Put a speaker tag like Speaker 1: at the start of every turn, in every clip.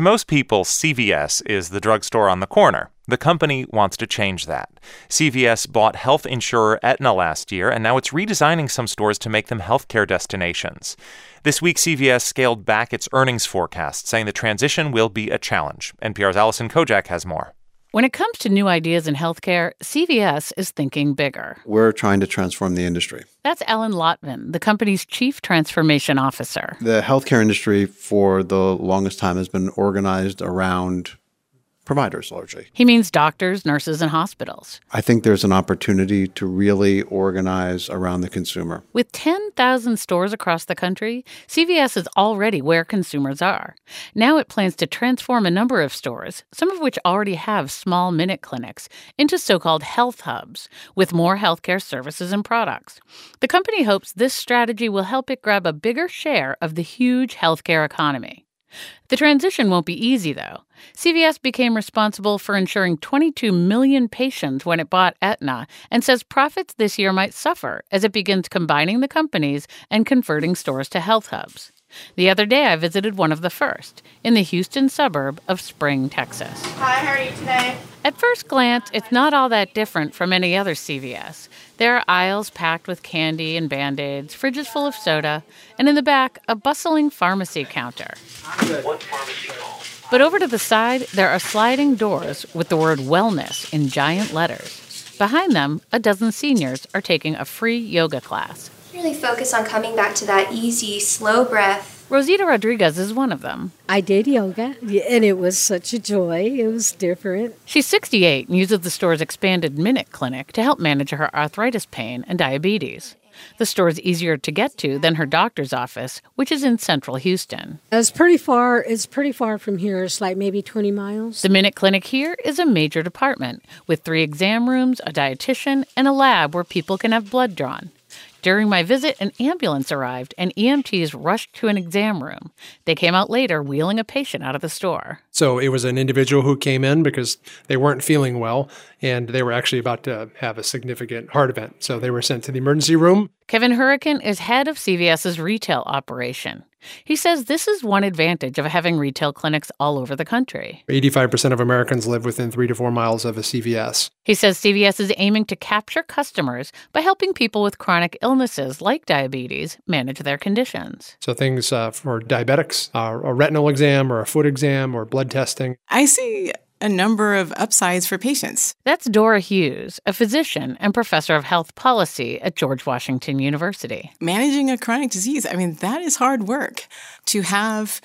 Speaker 1: To most people, CVS is the drugstore on the corner. The company wants to change that. CVS bought health insurer Aetna last year, and now it's redesigning some stores to make them healthcare destinations. This week, CVS scaled back its earnings forecast, saying the transition will be a challenge. NPR's Allison Kojak has more.
Speaker 2: When it comes to new ideas in healthcare, CVS is thinking bigger.
Speaker 3: We're trying to transform the industry.
Speaker 2: That's Alan Lotvin, the company's chief transformation officer.
Speaker 3: The healthcare industry for the longest time has been organized around providers, largely.
Speaker 2: He means doctors, nurses, and hospitals.
Speaker 3: I think there's an opportunity to really organize around the consumer.
Speaker 2: With 10,000 stores across the country, CVS is already where consumers are. Now it plans to transform a number of stores, some of which already have small minute clinics, into so-called health hubs, with more healthcare services and products. The company hopes this strategy will help it grab a bigger share of the huge healthcare economy. The transition won't be easy, though. CVS became responsible for insuring 22 million patients when it bought Aetna and says profits this year might suffer as it begins combining the companies and converting stores to health hubs. The other day, I visited one of the first, in the Houston suburb of Spring, Texas.
Speaker 4: Hi, how are you today?
Speaker 2: At first glance, it's not all that different from any other CVS. There are aisles packed with candy and Band-Aids, fridges full of soda, and in the back, a bustling pharmacy counter.
Speaker 5: What pharmacy call?
Speaker 2: But over to the side, there are sliding doors with the word wellness in giant letters. Behind them, a dozen seniors are taking a free yoga class.
Speaker 4: Really focus on coming back to that easy, slow breath.
Speaker 2: Rosita Rodriguez is one of them.
Speaker 6: I did yoga, and it was such a joy. It was different.
Speaker 2: She's 68 and uses the store's expanded Minute Clinic to help manage her arthritis pain and diabetes. The store is easier to get to than her doctor's office, which is in central Houston.
Speaker 6: It's pretty far from here. It's like maybe 20 miles.
Speaker 2: The Minute Clinic here is a major department with 3 exam rooms, a dietitian, and a lab where people can have blood drawn. During my visit, an ambulance arrived and EMTs rushed to an exam room. They came out later wheeling a patient out of the store.
Speaker 7: So it was an individual who came in because they weren't feeling well, and they were actually about to have a significant heart event. So they were sent to the emergency room.
Speaker 2: Kevin Hurricane is head of CVS's retail operation. He says this is one advantage of having retail clinics all over the country.
Speaker 7: 85% of Americans live within 3 to 4 miles of a CVS.
Speaker 2: He says CVS is aiming to capture customers by helping people with chronic illnesses like diabetes manage their conditions.
Speaker 7: So things for diabetics, a retinal exam or a foot exam or blood testing.
Speaker 8: I see a number of upsides for patients.
Speaker 2: That's Dora Hughes, a physician and professor of health policy at George Washington University.
Speaker 8: Managing a chronic disease, that is hard work. To have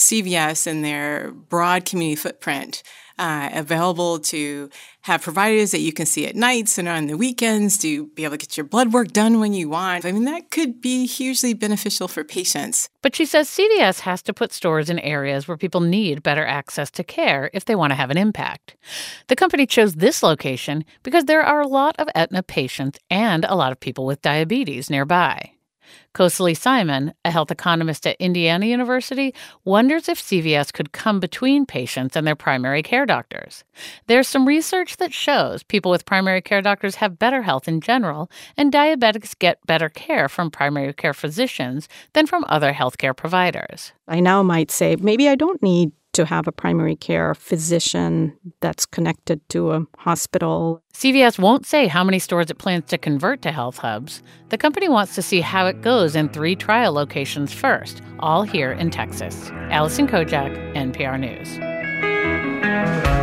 Speaker 8: CVS and their broad community footprint available to have providers that you can see at nights and on the weekends to be able to get your blood work done when you want. That could be hugely beneficial for patients.
Speaker 2: But she says CVS has to put stores in areas where people need better access to care if they want to have an impact. The company chose this location because there are a lot of Aetna patients and a lot of people with diabetes nearby. Kosali Simon, a health economist at Indiana University, wonders if CVS could come between patients and their primary care doctors. There's some research that shows people with primary care doctors have better health in general, and diabetics get better care from primary care physicians than from other healthcare providers.
Speaker 9: I now might say, maybe I don't need to have a primary care physician that's connected to a hospital.
Speaker 2: CVS won't say how many stores it plans to convert to health hubs. The company wants to see how it goes in 3 trial locations first, all here in Texas. Allison Kojak, NPR News.